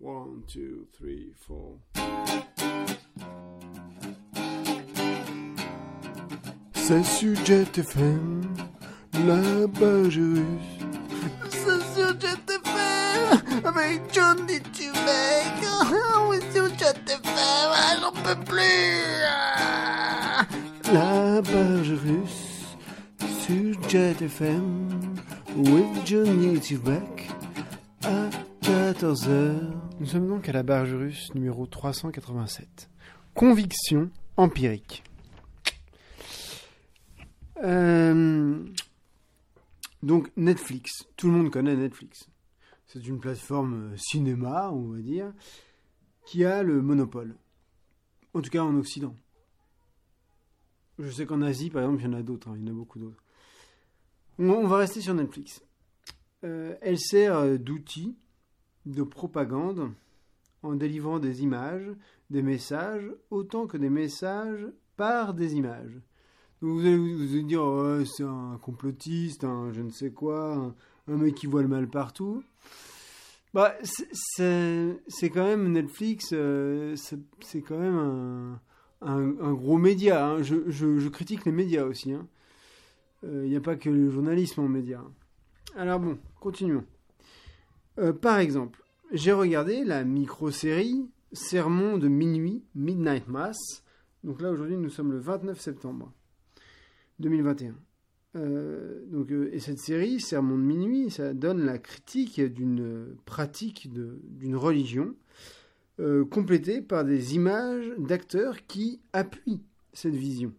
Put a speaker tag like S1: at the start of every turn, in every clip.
S1: 1, 2, 3, 4. C'est sur Jet FM, la page russe.
S2: C'est sur Jet FM, avec Johnny Tubek. Oui, sur Jet FM, j'en peux plus.
S1: La page russe, sur Jet FM, with Johnny Tubek, à 14h. Nous sommes donc à la barge russe numéro 387. Conviction empirique. Donc Netflix, tout le monde connaît Netflix. C'est une plateforme cinéma, on va dire, qui a le monopole. En tout cas en Occident. Je sais qu'en Asie, par exemple, il y en a d'autres, il y en a beaucoup d'autres. On va rester sur Netflix. Elle sert d'outil de propagande en délivrant des images, des messages, autant que des messages par des images. Donc vous allez vous dire, oh, c'est un complotiste, un je ne sais quoi, un mec qui voit le mal partout. Bah, c'est quand même Netflix, c'est quand même un gros média. Hein. Je critique les médias aussi. Il n'y a pas que le journalisme en médias. Alors bon, continuons. Par exemple, j'ai regardé la micro-série Sermon de minuit, Midnight Mass. Donc là, aujourd'hui, nous sommes le 29 septembre 2021. Et cette série, Sermon de minuit, ça donne la critique d'une pratique d'une religion complétée par des images d'acteurs qui appuient cette vision.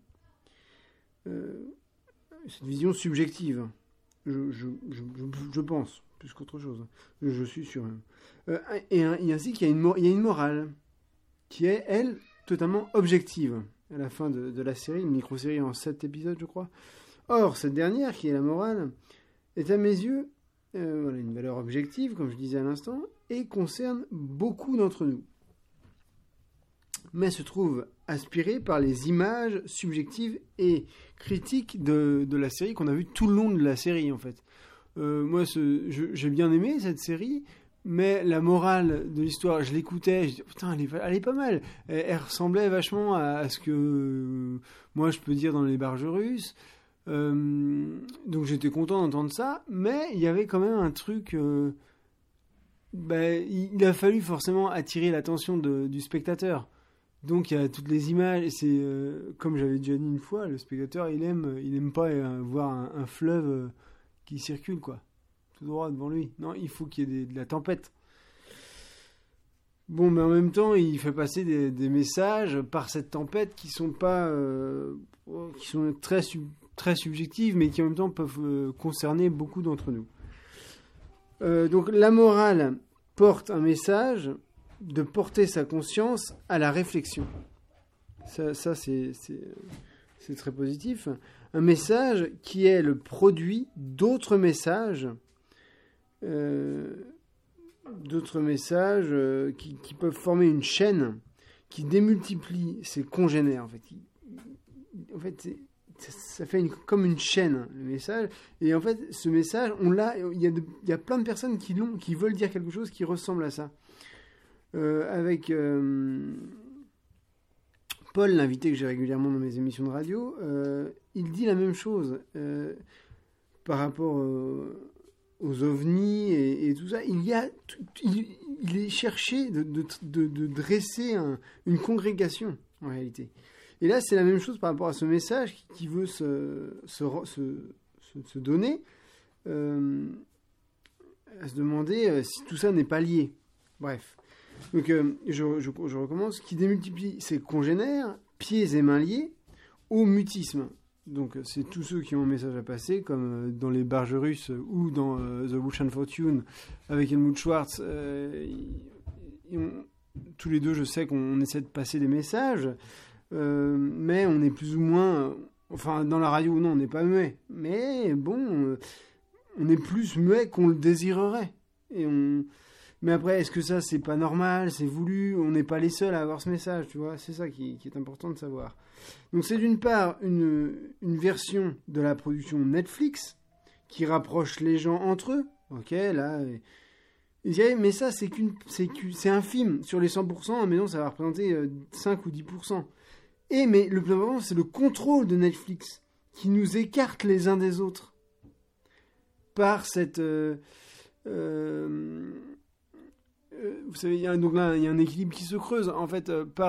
S1: Cette vision subjective, je pense, plus qu'autre chose. Je suis sûr. Et ainsi qu'il y a une morale qui est, elle, totalement objective. À la fin de la série, une micro-série en 7 épisodes, je crois. Or, cette dernière, qui est la morale, est à mes yeux une valeur objective, comme je disais à l'instant, et concerne beaucoup d'entre nous. Mais se trouve aspirée par les images subjectives et critiques de la série qu'on a vu tout le long de la série, en fait. Moi, j'ai bien aimé cette série, mais la morale de l'histoire, je l'écoutais, je dis putain, elle est pas mal. Elle ressemblait vachement à ce que moi je peux dire dans les barges russes. Donc j'étais content d'entendre ça, mais il y avait quand même un truc. Il a fallu forcément attirer l'attention du spectateur. Donc il y a toutes les images, et c'est comme j'avais déjà dit une fois, le spectateur il aime pas voir un fleuve qui circule quoi, tout droit devant lui. Non, il faut qu'il y ait de la tempête. Bon, mais en même temps, il fait passer des messages par cette tempête qui sont pas, qui sont très subjectives, mais qui en même temps peuvent concerner beaucoup d'entre nous. Donc la morale porte un message de porter sa conscience à la réflexion. Ça c'est très positif. Un message qui est le produit d'autres messages, qui peuvent former une chaîne qui démultiplie ses congénères. En fait, ça fait comme une chaîne, le message. Et en fait, ce message, il y a plein de personnes qui veulent dire quelque chose qui ressemble à ça. Avec Paul, l'invité que j'ai régulièrement dans mes émissions de radio, il dit la même chose par rapport aux ovnis et tout ça. Il est cherché de dresser une congrégation en réalité. Et là, c'est la même chose par rapport à ce message qui veut se donner, à se demander si tout ça n'est pas lié. Bref. Donc, je recommence. Qui démultiplie ses congénères, pieds et mains liés, au mutisme. Donc, c'est tous ceux qui ont un message à passer, comme dans les barges russes ou dans The Bush and Fortune avec Helmut Schwartz. Tous les deux, je sais qu'on essaie de passer des messages, mais on est plus ou moins... Enfin, dans la radio, non, on n'est pas muet. Mais bon, on est plus muet qu'on le désirerait. Mais après, est-ce que ça, c'est pas normal, c'est voulu, on n'est pas les seuls à avoir ce message, tu vois, c'est ça qui est important de savoir. Donc c'est d'une part une version de la production Netflix qui rapproche les gens entre eux, ok, là, Ils diraient, mais ça, c'est infime. Sur les 100%, mais non, ça va représenter 5 ou 10%. Mais le plus important, c'est le contrôle de Netflix, qui nous écarte les uns des autres. Par cette... vous savez, il y a un équilibre qui se creuse, en fait,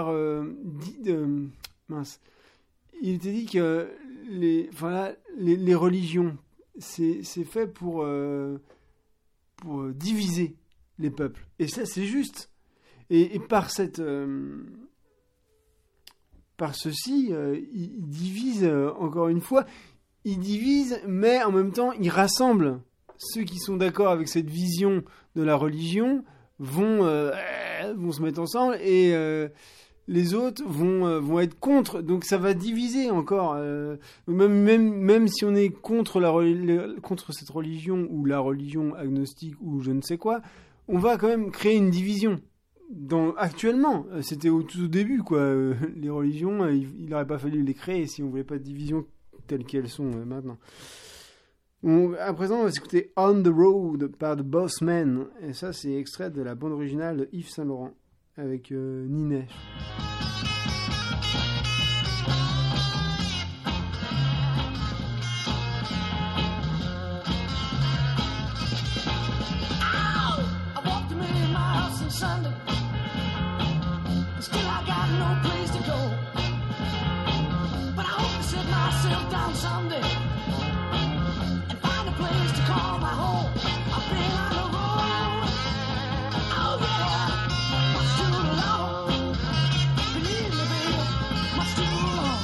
S1: mince. Il était dit que les religions, c'est fait pour diviser les peuples. Et ça, c'est juste. Et par ceci, il divise, encore une fois, il divise, mais en même temps, il rassemble. Ceux qui sont d'accord avec cette vision de la religion vont se mettre ensemble, et les autres vont être contre. Donc ça va diviser encore. Même si on est contre cette religion, ou la religion agnostique, ou je ne sais quoi, on va quand même créer une division. Actuellement, c'était tout au début, quoi. Les religions, il n'aurait pas fallu les créer si on ne voulait pas de division telles qu'elles sont maintenant. À présent, on va s'écouter On the Road par The Bossmen. Et ça, c'est extrait de la bande originale de Yves Saint Laurent avec Ninesh.
S3: Sunday, still I got no place to go, but I hope to sit myself down someday and find a place to call my home. I've been on the road, oh yeah, much too long, believe me baby, much too long.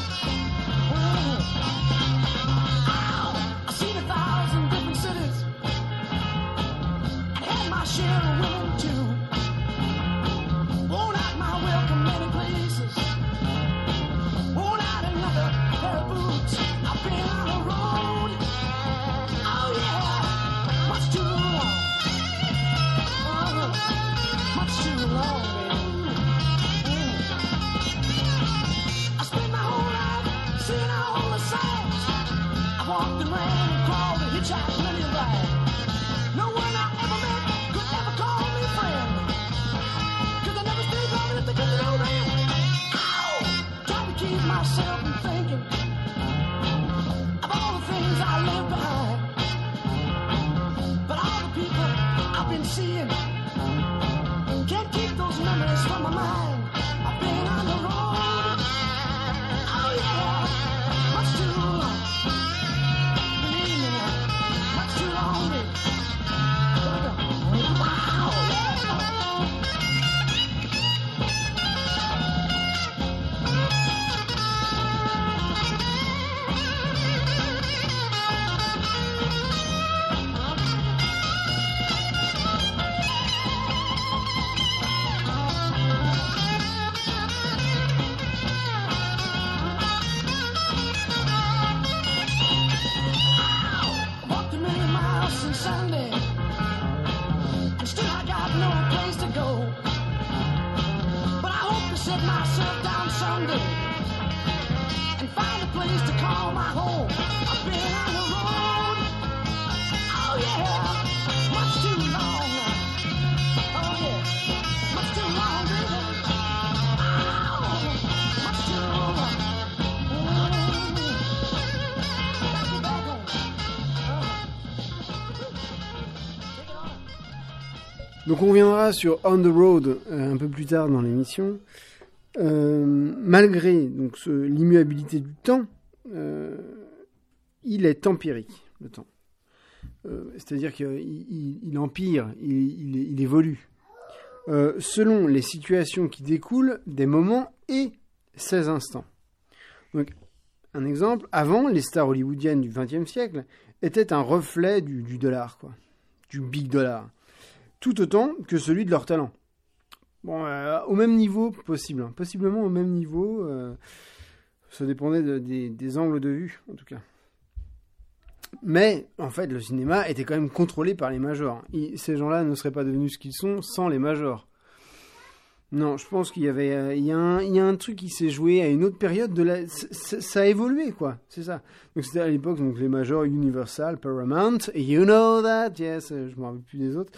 S3: I've seen 1,000 different cities and had my share of women too.
S1: Donc on reviendra sur On the Road un peu plus tard dans l'émission. Malgré donc l'immuabilité du temps, il est empirique, le temps. C'est-à-dire qu'il empire, il évolue. Selon les situations qui découlent des moments et ces instants. Donc, un exemple, avant, les stars hollywoodiennes du XXe siècle étaient un reflet du dollar, quoi, du big dollar, tout autant que celui de leur talent. Bon, au même niveau possible, hein, possiblement au même niveau, ça dépendait des angles de vue, en tout cas. Mais, en fait, le cinéma était quand même contrôlé par les majors. Ces gens-là ne seraient pas devenus ce qu'ils sont sans les majors. Non, je pense qu'il y avait, il y a un truc qui s'est joué à une autre période ça a évolué, quoi. C'est ça. Donc c'était à l'époque, donc les majors Universal, Paramount, You Know That, yes, je me rappelle plus des autres.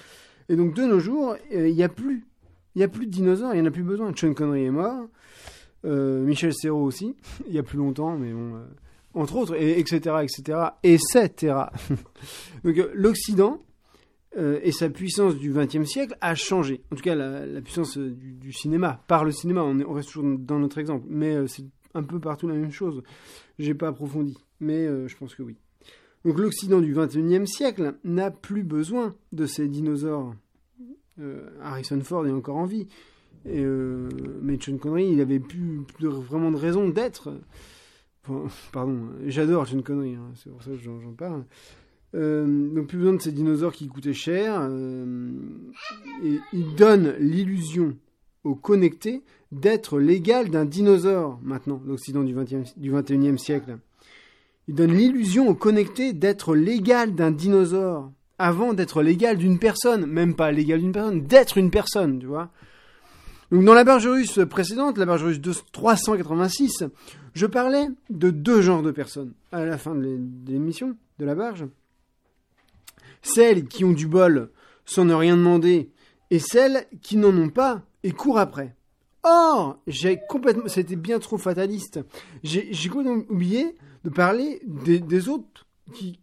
S1: Et donc de nos jours, il n'y a plus de dinosaures, il n'y en a plus besoin. Sean Connery est mort, Michel Serrault aussi, il y a plus longtemps, mais bon, entre autres, et etc., etc. Donc l'Occident et sa puissance du XXe siècle a changé. En tout cas, la puissance du cinéma, par le cinéma, on reste toujours dans notre exemple, mais c'est un peu partout la même chose. J'ai pas approfondi, mais je pense que oui. Donc l'Occident du XXIe siècle n'a plus besoin de ces dinosaures. Harrison Ford est encore en vie, mais Sean Connery, il avait plus vraiment de raison d'être. Enfin, pardon, j'adore Sean Connery, hein, c'est pour ça que j'en parle. Donc plus besoin de ces dinosaures qui coûtaient cher. Et il donne l'illusion aux connectés d'être l'égal d'un dinosaure maintenant, l'Occident du XXIe siècle. Il donne l'illusion aux connectés d'être l'égal d'un dinosaure avant d'être l'égal d'une personne, même pas l'égal d'une personne, d'être une personne, tu vois. Donc dans la barge russe précédente, la barge russe 386, je parlais de 2 genres de personnes à la fin de l'émission de la barge. Celles qui ont du bol sans ne rien demander et celles qui n'en ont pas et courent après. Or, c'était bien trop fataliste. J'ai complètement oublié de parler des autres j'y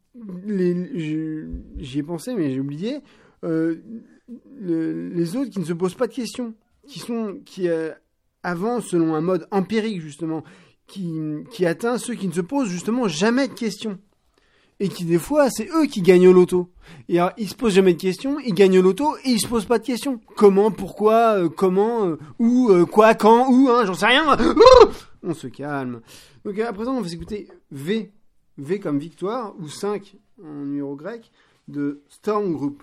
S1: ai pensé, mais j'ai oublié les autres qui ne se posent pas de questions, qui avancent selon un mode empirique justement, qui atteint ceux qui ne se posent justement jamais de questions. Et qui, des fois, c'est eux qui gagnent au loto. Et alors, ils se posent jamais de questions, ils gagnent au loto et ils se posent pas de questions. Comment, pourquoi, comment, où, quoi, quand, où, hein, j'en sais rien. On se calme. Donc, à présent, on va s'écouter V comme victoire, ou 5 en numéro grec, de Storm Group.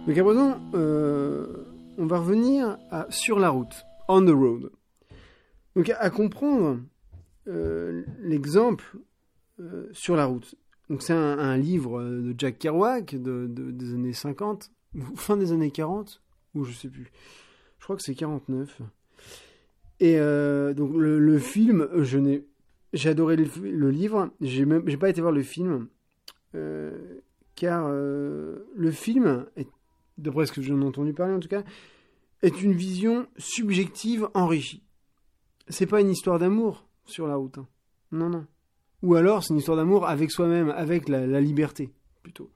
S1: Donc à présent, on va revenir à Sur la route, On the Road. Donc à comprendre l'exemple Sur la route. Donc c'est un livre de Jack Kerouac des années 50, ou fin des années 40, ou je sais plus. Je crois que c'est 49. Et donc le film, j'ai adoré le livre. J'ai pas été voir le film car le film, d'après ce que j'en ai entendu parler en tout cas, est une vision subjective enrichie. C'est pas une histoire d'amour sur la route. Hein. Non, non. Ou alors c'est une histoire d'amour avec soi-même, avec la liberté plutôt.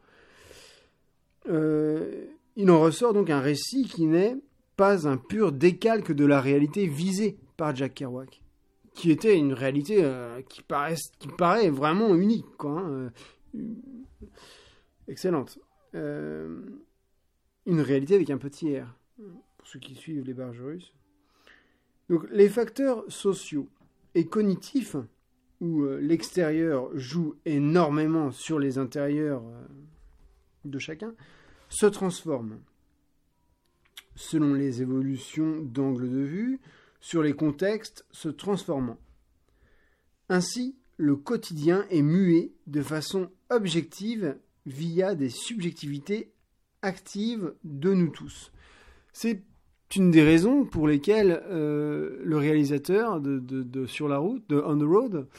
S1: Il en ressort donc un récit qui n'est pas un pur décalque de la réalité visée par Jack Kerouac, qui était une réalité qui paraît vraiment unique, quoi. Excellente. Une réalité avec un petit R, pour ceux qui suivent les barges russes. Donc les facteurs sociaux et cognitifs, où l'extérieur joue énormément sur les intérieurs de chacun, se transforment selon les évolutions d'angle de vue, sur les contextes se transformant. Ainsi, le quotidien est mué de façon objective via des subjectivités actives de nous tous. C'est une des raisons pour lesquelles le réalisateur de Sur la route, de On the Road,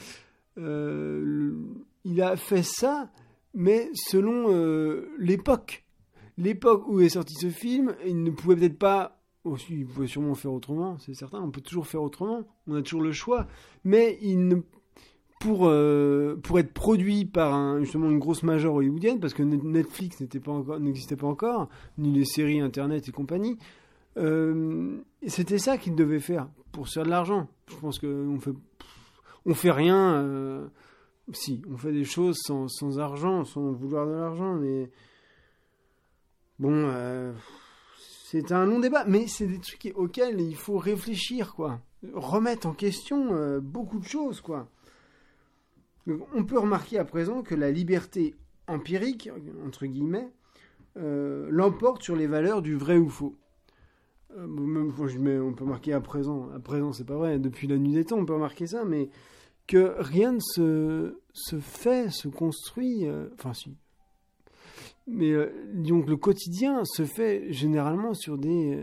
S1: il a fait ça, mais selon l'époque. L'époque où est sorti ce film, il ne pouvait peut-être pas... Aussi, il pouvait sûrement faire autrement, c'est certain. On peut toujours faire autrement. On a toujours le choix. Mais pour être produit par justement une grosse major hollywoodienne, parce que Netflix n'existait pas encore, ni les séries internet et compagnie, c'était ça qu'il devait faire pour se faire de l'argent. Je pense qu'on fait rien. Si, on fait des choses sans argent, sans vouloir de l'argent, mais bon, c'est un long débat, mais c'est des trucs auxquels il faut réfléchir, quoi. Remettre en question beaucoup de choses, quoi. Donc, on peut remarquer à présent que la liberté empirique, entre guillemets, l'emporte sur les valeurs du vrai ou faux. Même quand on peut remarquer à présent c'est pas vrai, depuis la nuit des temps on peut remarquer ça, mais que rien ne se construit, enfin si. Mais disons que le quotidien se fait généralement sur des...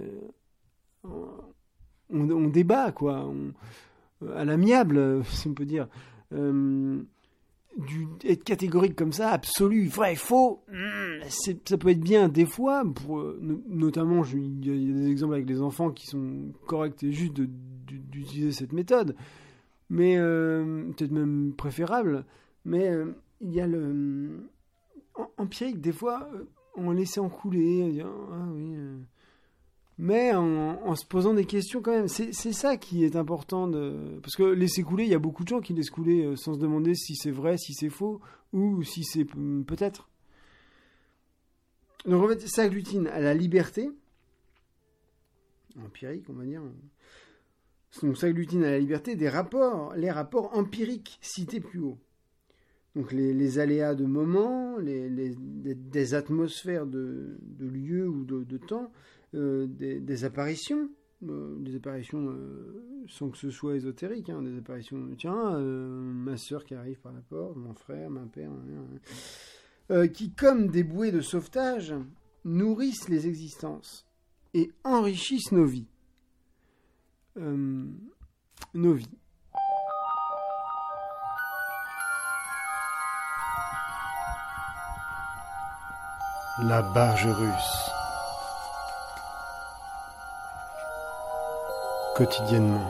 S1: on débat, quoi. À l'amiable, si on peut dire. Être catégorique comme ça, absolu, vrai, faux, ça peut être bien des fois, notamment il y a des exemples avec les enfants qui sont corrects et juste d'utiliser cette méthode, mais peut-être même préférable, mais il y a empirique, des fois, on laissait couler, ah oui... Mais en se posant des questions quand même. C'est ça qui est important. Parce que laisser couler, il y a beaucoup de gens qui laissent couler sans se demander si c'est vrai, si c'est faux, ou si c'est peut-être. Donc en fait, ça agglutine à la liberté, empirique on va dire. Donc ça agglutine à la liberté les rapports empiriques cités plus haut. Donc les aléas de moment, des atmosphères de lieu ou de temps, des apparitions, sans que ce soit ésotérique, hein, des apparitions, tiens, ma sœur qui arrive par la porte, mon frère, ma père, qui comme des bouées de sauvetage nourrissent les existences et enrichissent nos vies. La barge russe. Quotidiennement.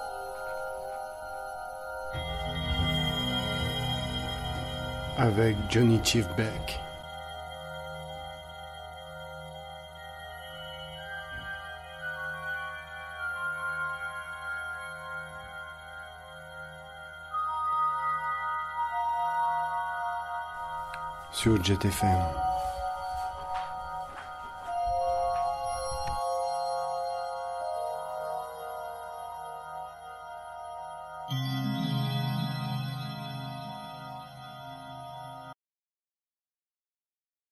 S1: Avec Johnny Chief Beck. Sur Jet FM.